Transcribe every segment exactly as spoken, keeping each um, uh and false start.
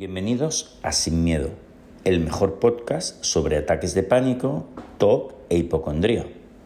Bienvenidos a Sin Miedo, el mejor podcast sobre ataques de pánico, T O C e hipocondría.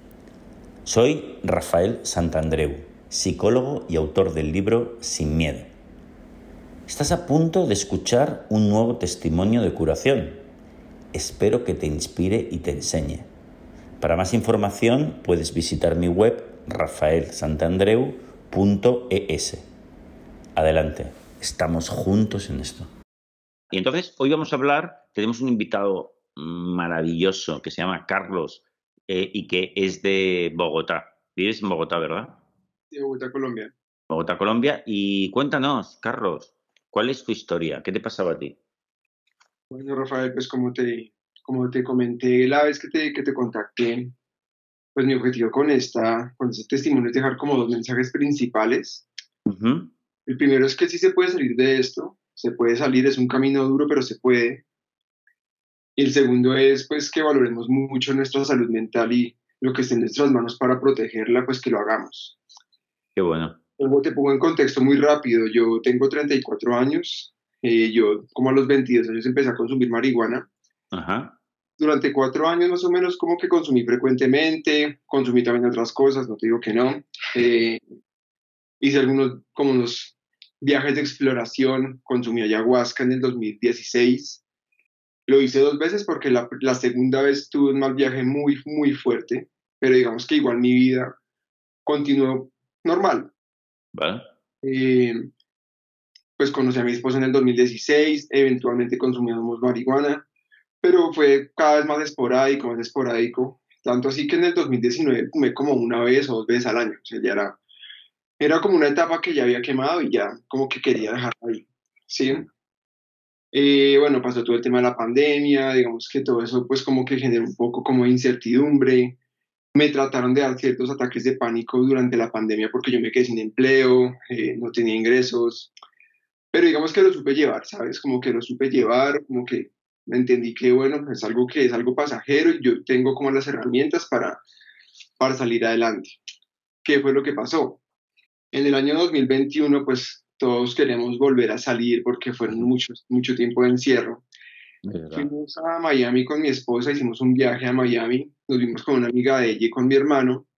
Soy Rafael Santandreu, psicólogo y autor del libro Sin Miedo. Estás a punto de escuchar un nuevo testimonio de curación. Espero que te inspire y te enseñe. Para más información puedes visitar mi web rafael santandreu punto e s. Adelante, estamos juntos en esto. Y entonces hoy vamos a hablar, tenemos un invitado maravilloso que se llama Carlos eh, y que es de Bogotá. Vives en Bogotá, ¿verdad? De Bogotá, Colombia. Bogotá, Colombia. Y cuéntanos, Carlos, ¿cuál es tu historia? ¿Qué te pasaba a ti? Bueno, Rafael, pues como te, como te comenté la vez que te, que te contacté, pues mi objetivo con, esta, con este testimonio es dejar como dos mensajes principales. Uh-huh. El primero es que sí se puede salir de esto, se puede salir, es un camino duro, pero se puede. Y el segundo es pues que valoremos mucho nuestra salud mental y lo que esté en nuestras manos para protegerla, pues que lo hagamos. Qué bueno. Luego te pongo en contexto muy rápido, yo tengo treinta y cuatro años, eh, yo como a los veintidós años empecé a consumir marihuana. Ajá. Durante cuatro años más o menos como que consumí frecuentemente, consumí también otras cosas, no te digo que no. Eh, hice algunos como unos viajes de exploración, consumí ayahuasca en el dos mil dieciséis. Lo hice dos veces porque la, la segunda vez tuve un mal viaje muy, muy fuerte, pero digamos que igual mi vida continuó normal. Vale. Eh, pues conocí a mi esposa en el dos mil dieciséis, eventualmente consumíamos marihuana, pero fue cada vez más esporádico, más esporádico, tanto así que en el dos mil diecinueve fumé como una vez o dos veces al año, o sea, ya era, era como una etapa que ya había quemado y ya como que quería dejar ahí, ¿sí? Eh, bueno, pasó todo el tema de la pandemia, digamos que todo eso pues como que generó un poco como de incertidumbre, me trataron de dar ciertos ataques de pánico durante la pandemia porque yo me quedé sin empleo, eh, no tenía ingresos, pero digamos que lo supe llevar, ¿sabes? Como que lo supe llevar, como que entendí que, bueno, es algo que es algo pasajero y yo tengo como las herramientas para, para salir adelante. ¿Qué fue lo que pasó? En el año dos mil veintiuno, pues todos queremos volver a salir porque fueron muchos, mucho tiempo de encierro. Fuimos a Miami con mi esposa, hicimos un viaje a Miami, nos vimos con una amiga de ella y con mi hermano,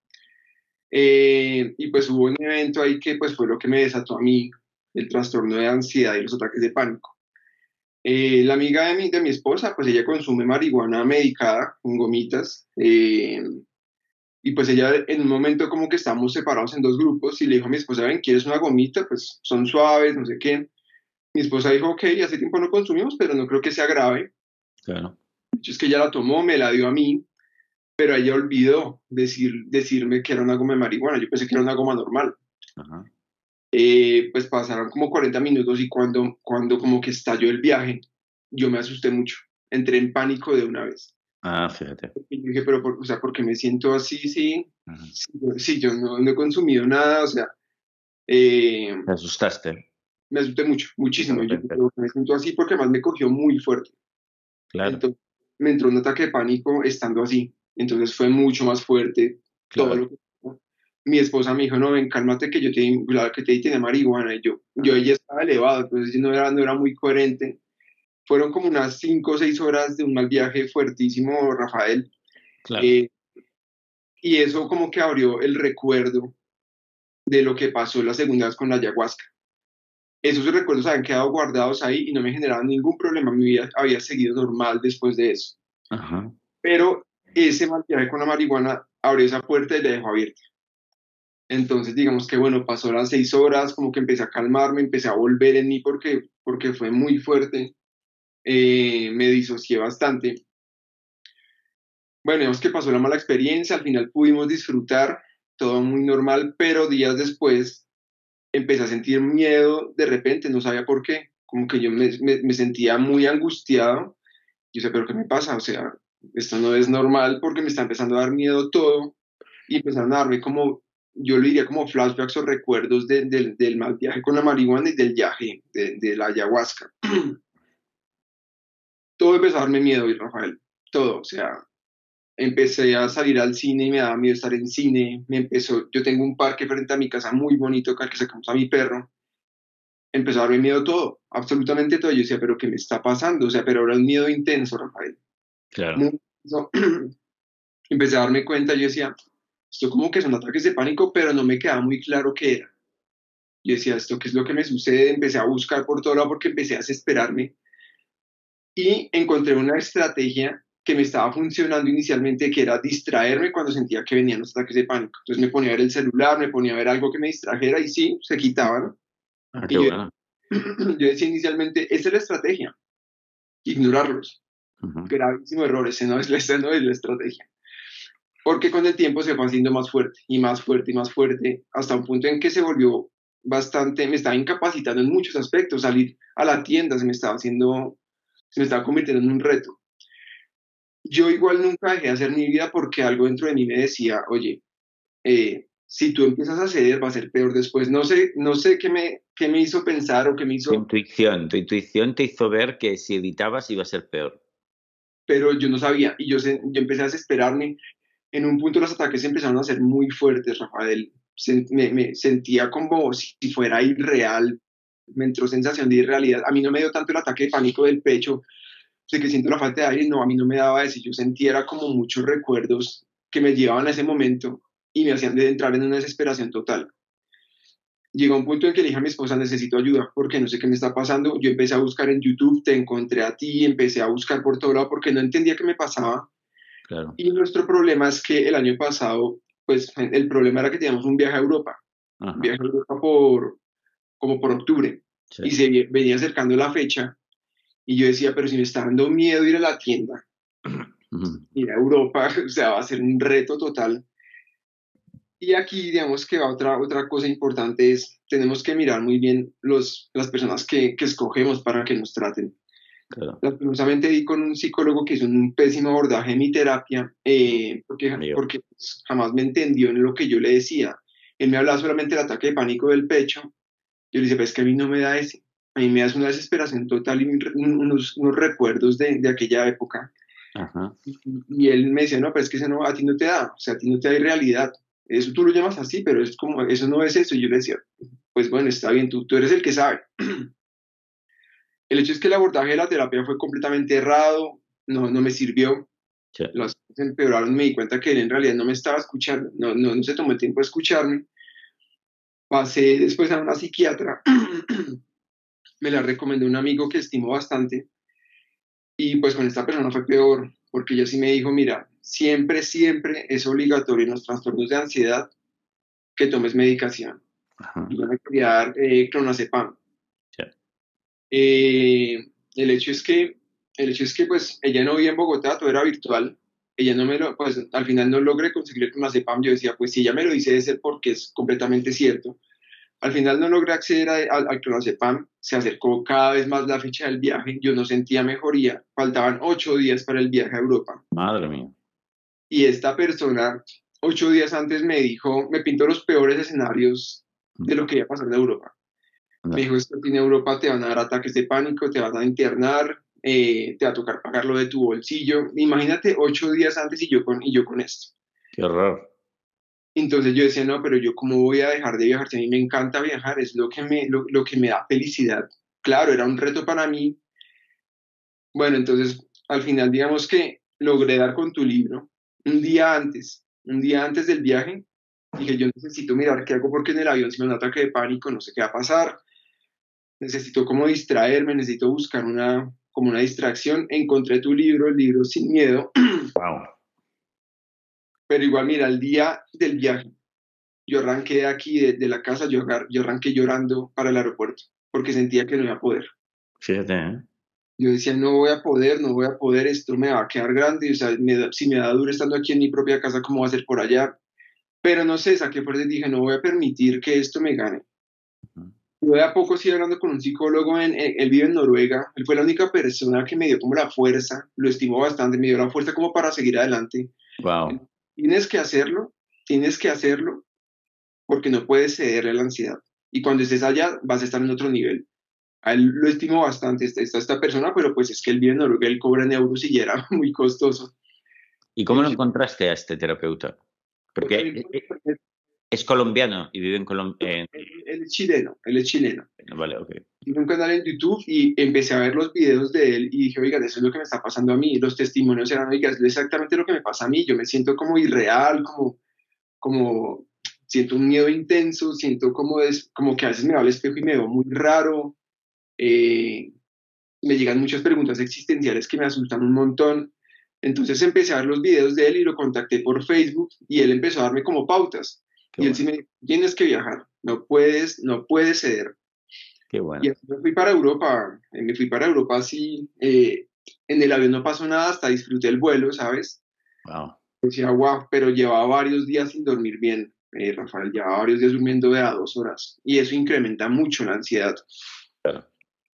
eh, y pues hubo un evento ahí que pues fue lo que me desató a mí el trastorno de ansiedad y los ataques de pánico. Eh, la amiga de mi, de mi esposa, pues ella consume marihuana medicada con gomitas, eh, y pues ella en un momento como que estábamos separados en dos grupos y le dijo a mi esposa, ven, ¿quieres una gomita? Pues son suaves, no sé qué. Mi esposa dijo, ok, hace tiempo no consumimos, pero no creo que sea grave. Claro. De hecho es que ella la tomó, me la dio a mí, pero ella olvidó decir, decirme que era una goma de marihuana, yo pensé que era una goma normal. Ajá. Eh, pues pasaron como cuarenta minutos y cuando, cuando como que estalló el viaje, yo me asusté mucho, entré en pánico de una vez. Ah, fíjate. Y yo dije, pero, por, o sea, ¿por qué me siento así? Sí, Ajá. sí, yo, sí, yo no, no he consumido nada, o sea, eh, Te asustaste. me asusté mucho, muchísimo. Yo Perfecto. creo que me siento así porque además me cogió muy fuerte. Claro. Entonces me entró un ataque de pánico estando así. Entonces fue mucho más fuerte todo Claro. lo que... Mi esposa me dijo, no, ven, cálmate que yo te, la que te di tiene marihuana. Y yo, yo ella estaba elevado, entonces no era, no era muy coherente. Fueron como unas cinco o seis horas de un mal viaje fuertísimo, Rafael. Claro. Eh, y eso como que abrió el recuerdo de lo que pasó la segunda vez con la ayahuasca. Esos recuerdos habían quedado guardados ahí y no me generaban ningún problema. Mi vida había seguido normal después de eso. Ajá. Pero ese mal viaje con la marihuana abrió esa puerta y la dejó abierta. Entonces, digamos que bueno, pasó las seis horas, como que empecé a calmarme, empecé a volver en mí porque, porque fue muy fuerte. Eh, me disocié bastante. Bueno, digamos que pasó la mala experiencia, al final pudimos disfrutar, todo muy normal, pero días después empecé a sentir miedo de repente, no sabía por qué, como que yo me, me, me sentía muy angustiado. Yo sé, pero ¿qué me pasa? O sea, esto no es normal porque me está empezando a dar miedo todo y empezaron a darme como, yo le diría como flashbacks o recuerdos de, de, del mal viaje con la marihuana y del viaje, de, de la ayahuasca. Todo empezó a darme miedo, y Rafael, todo, o sea, empecé a salir al cine y me daba miedo estar en cine, me empezó, yo tengo un parque frente a mi casa muy bonito, al que sacamos a mi perro, empezó a darme miedo todo, absolutamente todo. Yo decía, pero ¿qué me está pasando? O sea, pero ahora un miedo intenso, Rafael. Claro. Muy intenso. Empecé a darme cuenta, yo decía, esto como que son ataques de pánico, pero no me quedaba muy claro qué era. Yo decía, ¿esto qué es lo que me sucede? Empecé a buscar por todo lado porque empecé a desesperarme y encontré una estrategia que me estaba funcionando inicialmente, que era distraerme cuando sentía que venían los ataques de pánico. Entonces me ponía a ver el celular, me ponía a ver algo que me distrajera y sí, se quitaban. Ah, qué Y yo, bueno. yo decía inicialmente, esa es la estrategia, ignorarlos. Ujú. Gravísimo error, ese no es, esa no es la estrategia. Porque con el tiempo se fue haciendo más fuerte y más fuerte y más fuerte, hasta un punto en que se volvió bastante, me estaba incapacitando en muchos aspectos. Salir a la tienda se me estaba haciendo, se me estaba convirtiendo en un reto. Yo igual nunca dejé de hacer mi vida porque algo dentro de mí me decía, oye, eh, si tú empiezas a ceder va a ser peor después. No sé, no sé qué me, qué me hizo pensar o qué me Tu hizo, intuición, tu intuición te hizo ver que si evitabas iba a ser peor. pero yo no sabía y yo, se, yo empecé a desesperarme. En un punto los ataques empezaron a ser muy fuertes, Rafael. Se, me, me, sentía como si fuera irreal, me entró sensación de irrealidad. A mí no me dio tanto el ataque de pánico del pecho, de que siento la falta de aire, no, a mí no me daba eso. Yo sentía era como muchos recuerdos que me llevaban a ese momento y me hacían de entrar en una desesperación total. Llegó un punto en que le dije a mi esposa, necesito ayuda porque no sé qué me está pasando. Yo empecé a buscar en YouTube, te encontré a ti, empecé a buscar por todo lado porque no entendía qué me pasaba. Claro. Y nuestro problema es que el año pasado, pues el problema era que teníamos un viaje a Europa, un Ajá. viaje a Europa por, como por octubre, Sí. y se venía acercando la fecha, y yo decía, pero si me está dando miedo ir a la tienda, Ujú. ir a Europa, o sea, va a ser un reto total. Y aquí, digamos que otra, otra cosa importante es, tenemos que mirar muy bien los, las personas que, que escogemos para que nos traten. Claro. Lastimosamente di con un psicólogo que hizo un pésimo abordaje en mi terapia, eh, porque, Mío. porque jamás me entendió en lo que yo le decía. Él me hablaba solamente del ataque de pánico del pecho. Yo le decía, pues que a mí no me da ese. A mí me da una desesperación total y unos, unos recuerdos de, de aquella época. Ajá. Y, y él me decía, no, pero es que eso no, a ti no te da, o sea, a ti no te da realidad. Eso tú lo llamas así, pero es como, eso no es eso. Y yo le decía, pues bueno, está bien, tú, tú eres el que sabe. El hecho es que el abordaje de la terapia fue completamente errado, no, no me sirvió, Sí. las cosas empeoraron, me di cuenta que él en realidad no me estaba escuchando, no, no, no se tomó el tiempo de escucharme. Pasé después a una psiquiatra, me la recomendó un amigo que estimo bastante, y pues con esta persona fue peor, porque ella sí me dijo, mira, siempre, siempre es obligatorio en los trastornos de ansiedad que tomes medicación. Ajá. Y yo me quería dar eh, clonazepam. Sí. Eh, el hecho es que, el hecho es que pues ella no vivía en Bogotá, todo era virtual. Ella no me lo, pues al final no logré conseguir con la CEPAM. Yo decía, pues si ella me lo dice de ser porque es completamente cierto. Al final no logré acceder a- a- al clonazepam, se acercó cada vez más la fecha del viaje, yo no sentía mejoría, faltaban ocho días para el viaje a Europa. Madre mía. Y esta persona, ocho días antes me dijo, me pintó los peores escenarios de lo que iba a pasar en Europa. Me Anda. dijo, esto aquí en Europa te van a dar ataques de pánico, te van a internar, eh, te va a tocar pagarlo de tu bolsillo. Imagínate ocho días antes y yo con, y yo con esto. Qué horror. Entonces yo decía, no, pero yo cómo voy a dejar de viajar, si a mí me encanta viajar, es lo que me, lo, lo que me da felicidad. Claro, era un reto para mí. Bueno, entonces al final digamos que logré dar con tu libro un día antes, un día antes del viaje. Dije, yo necesito mirar qué hago porque en el avión si me da un ataque de pánico, no sé qué va a pasar. Necesito como distraerme, necesito buscar una, como una distracción. Encontré tu libro, el libro Sin Miedo, Wow. pero igual mira, el día del viaje, yo arranqué de aquí, de, de la casa, yo, agar- yo arranqué llorando para el aeropuerto, porque sentía que no iba a poder. Fíjate, ¿eh? Yo decía, no voy a poder, no voy a poder, esto me va a quedar grande, o sea, me da- si me da duro estando aquí en mi propia casa, ¿cómo va a ser por allá? Pero no sé, saqué fuerte y dije, no voy a permitir que esto me gane. Ujú. Yo de a poco estoy hablando con un psicólogo, en, en- él vive en Noruega, él fue la única persona que me dio como la fuerza, lo estimo bastante, me dio la fuerza como para seguir adelante. Wow. Tienes que hacerlo, tienes que hacerlo, porque no puedes cederle a la ansiedad. Y cuando estés allá, vas a estar en otro nivel. A él lo estimo bastante, esta, esta, esta persona, pero pues es que él vive en Noruega, él cobra en euros y ya era muy costoso. ¿Y El cómo lo hecho- encontraste a este terapeuta? pues, a mí Porque, eh, por eh, internet, Es colombiano y vive en Colombia. Él, él es chileno, él es chileno. Vale, ok. Tiene un canal en YouTube y empecé a ver los videos de él y dije, oigan, eso es lo que me está pasando a mí. Los testimonios eran, oigan, es exactamente lo que me pasa a mí. Yo me siento como irreal, como, como siento un miedo intenso, siento como, es, como que a veces me veo al espejo y me veo muy raro. Eh, Me llegan muchas preguntas existenciales que me asustan un montón. Entonces empecé a ver los videos de él y lo contacté por Facebook y él empezó a darme como pautas. Qué Y él sí bueno, me dijo, tienes que viajar, no puedes, no puedes ceder. qué Y bueno. así me fui para Europa, eh, me fui para Europa así, eh, en el avión no pasó nada, hasta disfruté el vuelo, ¿sabes? Wow, Decía, wow, pero llevaba varios días sin dormir bien, eh, Rafael, llevaba varios días durmiendo de a dos horas. Y eso incrementa mucho la ansiedad. claro.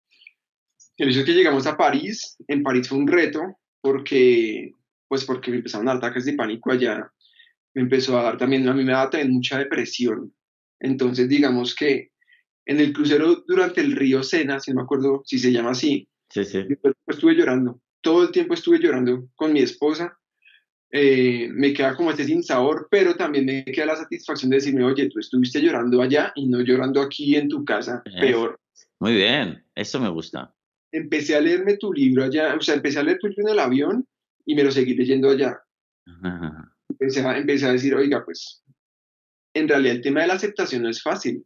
El hecho es que llegamos a París, en París fue un reto, porque, pues porque me empezaron a dar ataques de pánico allá, me empezó a dar también, a mí me daba también mucha depresión. Entonces, digamos que en el crucero durante el río Sena, si no me acuerdo si se llama así, Sí, sí. yo estuve llorando, todo el tiempo estuve llorando con mi esposa, eh, me queda como este sinsabor, pero también me queda la satisfacción de decirme, oye, tú estuviste llorando allá y no llorando aquí en tu casa, Es- peor. Muy bien, eso me gusta. Empecé a leerme tu libro allá, o sea, empecé a leer tu libro en el avión y me lo seguí leyendo allá. Empecé a, empecé a decir, oiga, pues en realidad el tema de la aceptación no es fácil,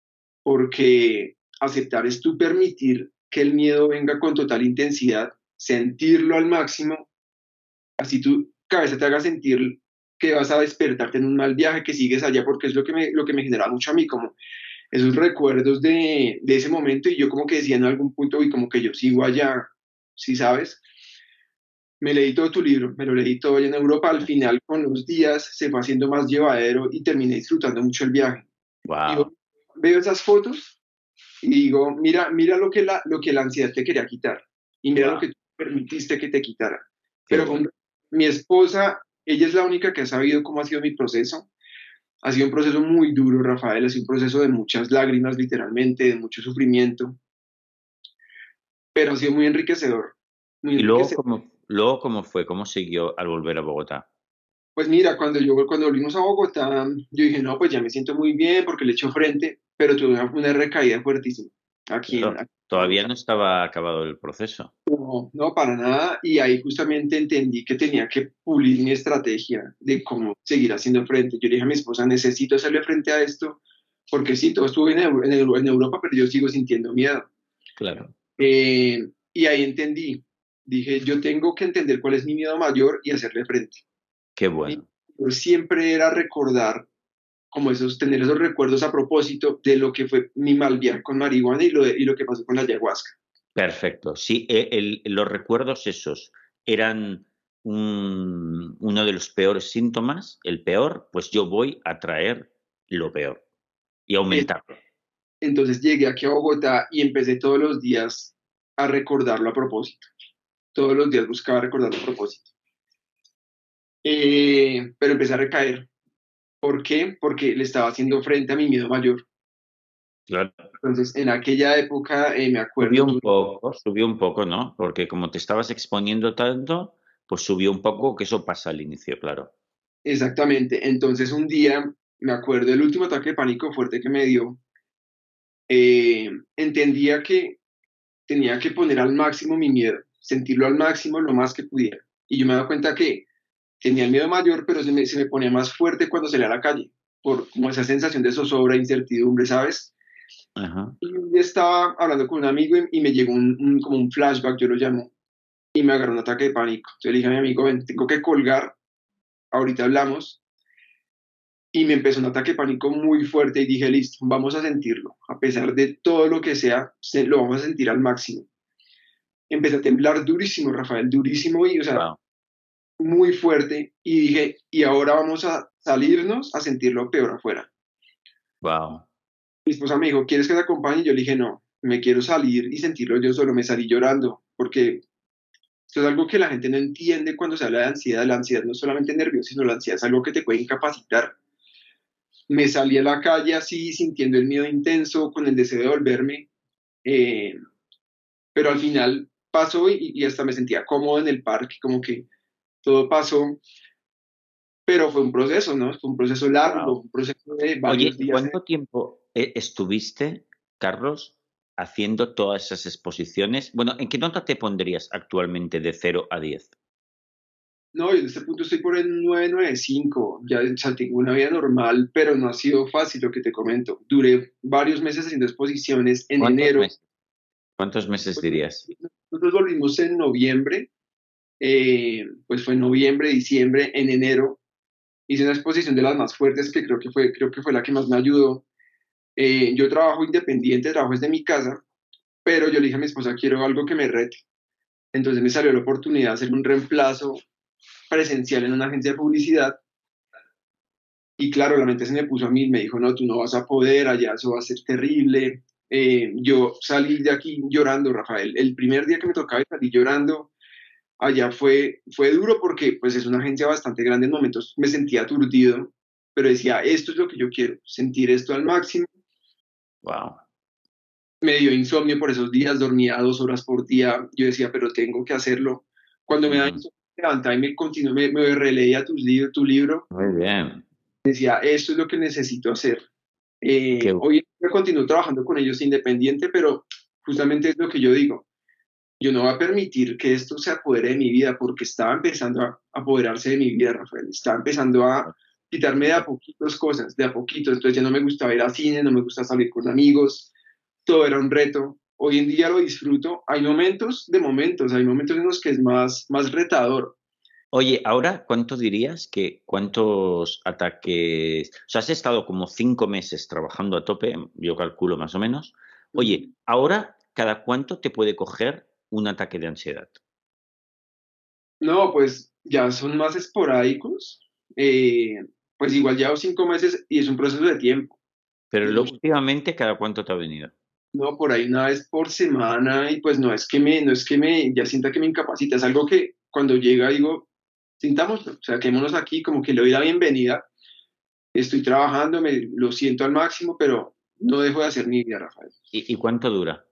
porque aceptar es tú permitir que el miedo venga con total intensidad, sentirlo al máximo, así tu cabeza te haga sentir que vas a despertarte en un mal viaje, que sigues allá, porque es lo que me, lo que me genera mucho a mí, como esos recuerdos de, de ese momento, y yo como que decía en algún punto, y como que yo sigo allá, ¿sí sabes? Me leí todo tu libro, me lo leí todo allá en Europa, al final con los días se fue haciendo más llevadero y terminé disfrutando mucho el viaje. Y Wow. hoy veo esas fotos y digo, mira, mira lo que la, lo que la ansiedad te quería quitar y mira lo Wow, que tú permitiste que te quitara. qué Pero con bueno. mi esposa, ella es la única que ha sabido cómo ha sido mi proceso. Ha sido un proceso muy duro, Rafael, ha sido un proceso de muchas lágrimas, literalmente, de mucho sufrimiento, pero ha sido muy enriquecedor, muy ¿Y luego enriquecedor. cómo, luego cómo fue? ¿Cómo siguió al volver a Bogotá? Pues mira, cuando yo cuando volvimos a Bogotá, yo dije, no, pues ya me siento muy bien porque le echo frente, pero tuve una, una recaída fuertísima aquí en, Claro, aquí en todavía Bogotá. no estaba acabado el proceso. No, no, para nada. Y ahí justamente entendí que tenía que pulir mi estrategia de cómo seguir haciendo frente. Yo le dije a mi esposa, necesito hacerle frente a esto, porque sí, todo estuvo en, Eu- en Eu- en Europa, pero yo sigo sintiendo miedo. Claro, Eh, y ahí entendí. Dije, yo tengo que entender cuál es mi miedo mayor y hacerle frente. qué Y bueno. siempre era recordar como esos, tener esos recuerdos a propósito de lo que fue mi mal viaje con marihuana y lo, de- y lo que pasó con la ayahuasca. Perfecto. Sí, e- el- los recuerdos esos eran un- uno de los peores síntomas, el peor, pues yo voy a traer lo peor y Eh, aumentarlo. Entonces llegué aquí a Bogotá y empecé todos los días a recordarlo a propósito. Todos los días buscaba recordarlo a propósito. Eh, pero empecé a recaer. ¿Por qué? Porque le estaba haciendo frente a mi miedo mayor. Claro. Entonces, en aquella época, eh, me Subió acuerdo, un tú, poco, subió un poco, ¿no? Porque como te estabas exponiendo tanto, pues subió un poco, que eso pasa al inicio, claro. exactamente. Entonces, un día, me acuerdo el último ataque de pánico fuerte que me dio, eh, entendía que tenía que poner al máximo mi miedo, sentirlo al máximo lo más que pudiera. Y yo me daba cuenta que tenía el miedo mayor, pero se me, se me ponía más fuerte cuando salía a la calle, por como esa sensación de zozobra, incertidumbre, ¿sabes? Ajá. Y un día estaba hablando con un amigo y, y me llegó un, un- como un flashback, yo lo llamo, y me agarró un ataque de pánico. Entonces le dije a mi amigo, ven, tengo que colgar, ahorita hablamos. Y me empezó un ataque de pánico muy fuerte y dije, listo, vamos a sentirlo. A pesar de todo lo que sea, se, lo vamos a sentir al máximo. Empecé a temblar durísimo, Rafael, durísimo y, o sea, Wow, muy fuerte. Y dije, y ahora vamos a salirnos a sentirlo peor afuera. wow. Mi esposa me dijo, ¿quieres que te acompañe? Y yo le dije, no, me quiero salir y sentirlo yo solo. Me salí llorando porque esto es algo que la gente no entiende cuando se habla de ansiedad. La ansiedad no es solamente nervioso, sino la ansiedad es algo que te puede incapacitar. Me salí a la calle así, sintiendo el miedo intenso, con el deseo de volverme, eh, pero al final pasó y, y hasta me sentía cómodo en el parque, como que todo pasó. pero fue un proceso, ¿no? Fue un proceso largo, Wow. un proceso de Oye, varios días. ¿cuánto tiempo eh, estuviste, Carlos, haciendo todas esas exposiciones? Bueno, ¿en qué nota te pondrías actualmente de cero a diez? No, y en este punto estoy por el nueve nueve cinco, ya, o sea, tengo una vida normal, pero no ha sido fácil lo que te comento. Duré varios meses haciendo exposiciones en ¿Cuántos enero. meses? ¿Cuántos meses Pues, dirías? nosotros volvimos en noviembre, eh, pues fue noviembre, diciembre, en enero. Hice una exposición de las más fuertes que creo que fue, creo que fue la que más me ayudó. Eh, yo trabajo independiente, trabajo desde mi casa, pero yo le dije a mi esposa, quiero algo que me rete. Entonces me salió la oportunidad de hacer un reemplazo presencial en una agencia de publicidad. Y claro, la mente se me puso a mí, me dijo, no, tú no vas a poder, allá eso va a ser terrible. Eh, yo salí de aquí llorando, Rafael. El primer día que me tocaba salí llorando. Allá fue, fue duro porque pues es una agencia bastante grande. En momentos me sentía aturdido, pero decía, esto es lo que yo quiero, sentir esto al máximo. Wow. Me dio insomnio por esos días, dormía dos horas por día. Yo decía, pero tengo que hacerlo. Cuando me da Ujú. insomnio, me levantaba y me continué, me, me releía tus libros, tu libro. Muy bien. Decía, esto es lo que necesito hacer. Eh, Qué hoy en día continúo trabajando con ellos independiente, pero justamente es lo que yo digo. Yo no voy a permitir que esto se apodere de mi vida porque estaba empezando a apoderarse de mi vida, Rafael. Estaba empezando a quitarme de a poquitos cosas, de a poquitos. Entonces ya no me gustaba ir al cine, no me gusta salir con amigos, todo era un reto. Hoy en día lo disfruto. Hay momentos de momentos, hay momentos en los que es más, más retador. Oye, ahora, ¿cuánto dirías que cuántos ataques? O sea, has estado como cinco meses trabajando a tope, yo calculo más o menos. Ujú. Oye, ahora, ¿cada cuánto te puede coger un ataque de ansiedad? No, pues ya son más esporádicos. Eh, pues igual llevo cinco meses y es un proceso de tiempo. Pero Es lo, mucho. últimamente, ¿cada cuánto te ha venido? No, por ahí una vez por semana y pues no es que me, no es que me, ya sienta que me incapacita, es algo que cuando llega digo, sintámoslo, o sea, quedémonos aquí, como que le doy la bienvenida, estoy trabajando, me lo siento al máximo, pero no dejo de hacer mi vida, Rafael. ¿Y, y cuánto dura?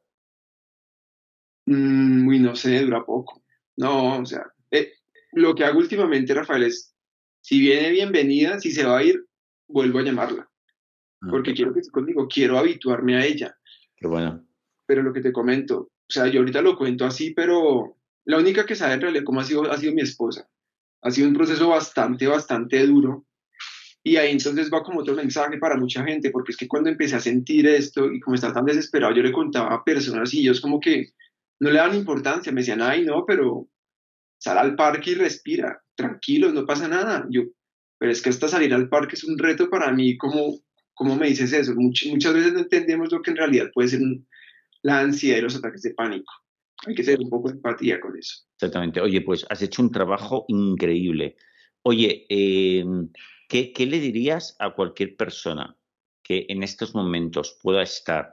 Mm, uy, no sé, dura poco. No, o sea, eh, lo que hago últimamente, Rafael, es, si viene bienvenida, si se va a ir, vuelvo a llamarla, Ah, qué porque quiero bueno. que esté conmigo, quiero habituarme a ella. Qué bueno. Pero lo que te comento, o sea, yo ahorita lo cuento así, pero la única que sabe en realidad cómo ha sido, ha sido mi esposa. Ha sido un proceso bastante, bastante duro. Y ahí entonces va como otro mensaje para mucha gente, porque es que cuando empecé a sentir esto y como estaba tan desesperado, yo le contaba a personas y ellos como que no le dan importancia, me decían, ay, no, pero sal al parque y respira, tranquilo, no pasa nada. Yo, pero es que hasta salir al parque es un reto para mí, ¿cómo, cómo me dices eso? Much, muchas veces no entendemos lo que en realidad puede ser un, la ansiedad y los ataques de pánico. Hay que tener un poco de empatía con eso. Exactamente. Oye, pues has hecho un trabajo increíble. Oye, em, ¿qué, qué le dirías a cualquier persona que en estos momentos pueda estar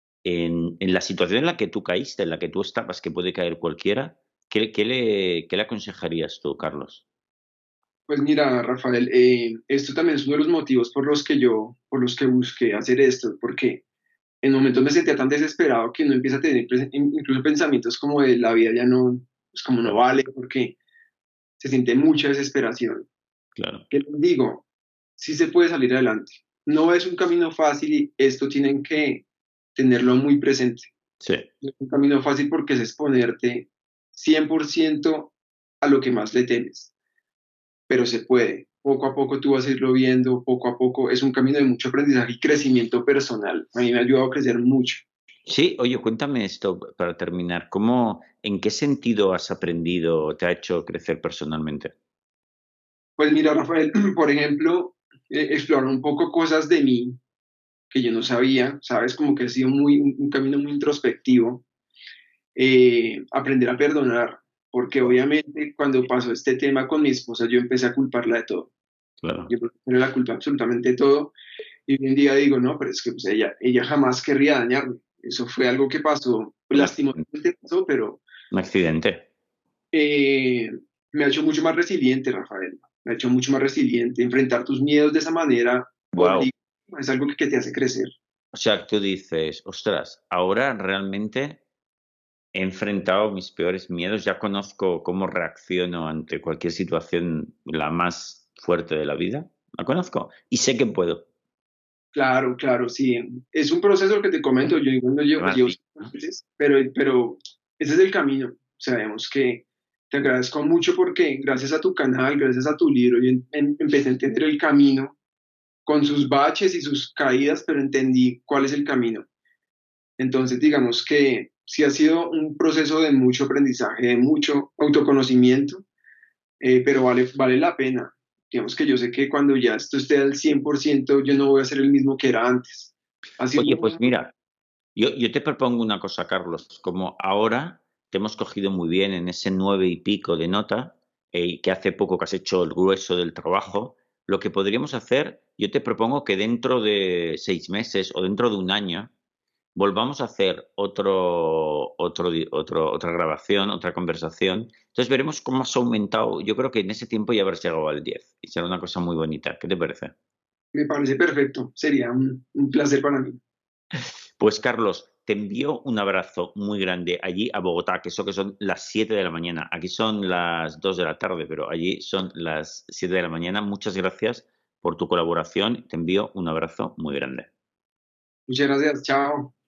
en, en la situación en la que tú caíste, en la que tú estabas, que puede caer cualquiera? ¿Qué, qué le, qué le aconsejarías tú, Carlos? Pues mira, Rafael, eh, esto también es uno de los motivos por los que yo, por los que busqué hacer esto, porque en momentos me sentía tan desesperado que no empieza a tener pres- incluso pensamientos como de la vida ya no, pues como no Claro, vale, porque se siente mucha desesperación. claro. ¿Qué les digo? Sí se puede salir adelante. No es un camino fácil y esto tienen que tenerlo muy presente. Sí. No es un camino fácil porque es exponerte cien por ciento a lo que más le temes, pero se puede. Poco a poco tú vas a irlo viendo, poco a poco. Es un camino de mucho aprendizaje y crecimiento personal. A mí me ha ayudado a crecer mucho. Sí, oye, cuéntame esto para terminar. ¿Cómo, en qué sentido has aprendido, te ha hecho crecer personalmente? Pues mira, Rafael, por ejemplo, eh, explorar un poco cosas de mí que yo no sabía, ¿sabes? Como que ha sido muy, un, un camino muy introspectivo. Eh, aprender a perdonar, porque Wow, obviamente cuando pasó este tema con mi esposa, yo empecé a culparla de todo. claro. Yo me la culpa absolutamente de todo. Y hoy en día digo, no, pero es que pues, ella, ella jamás querría dañarme. Eso fue algo que pasó, Un accidente. lastimosamente pasó, pero Un accidente. eh, me ha hecho mucho más resiliente, Rafael. Me ha hecho mucho más resiliente. Enfrentar tus miedos de esa manera Wow. obliga, es algo que, que te hace crecer. O sea, tú dices, ostras, ahora realmente he enfrentado mis peores miedos, ya conozco cómo reacciono ante cualquier situación, la más fuerte de la vida. La conozco y sé que puedo. Claro, claro, sí. Es un proceso que te comento, yo no Qué llevo, llevo maravilla, cinco ¿no? meses, pero, pero ese es el camino. Sabemos que te agradezco mucho porque gracias a tu canal, gracias a tu libro, yo em- em- empecé a entender el camino con sus baches y sus caídas, pero entendí cuál es el camino. Entonces, digamos que sí ha sido un proceso de mucho aprendizaje, de mucho autoconocimiento, eh, pero vale, vale la pena. Digamos que yo sé que cuando ya esto esté al cien por ciento, yo no voy a ser el mismo que era antes. Ha sido Oye, pues un- mira, yo, yo te propongo una cosa, Carlos. Como ahora te hemos cogido muy bien en ese nueve y pico de nota, eh, y que hace poco que has hecho el grueso del trabajo, lo que podríamos hacer, yo te propongo que dentro de seis meses o dentro de un año volvamos a hacer otro, otro, di- otro, otra grabación, otra conversación. Entonces veremos cómo has aumentado. Yo creo que en ese tiempo ya habrás llegado al diez y será una cosa muy bonita. ¿Qué te parece? Me parece perfecto, sería un, un placer para mí. Pues Carlos, te envío un abrazo muy grande allí a Bogotá, que eso que son las siete de la mañana. Aquí son las dos de la tarde, pero allí son las siete de la mañana. Muchas gracias por tu colaboración. Te envío un abrazo muy grande. Muchas gracias, chao.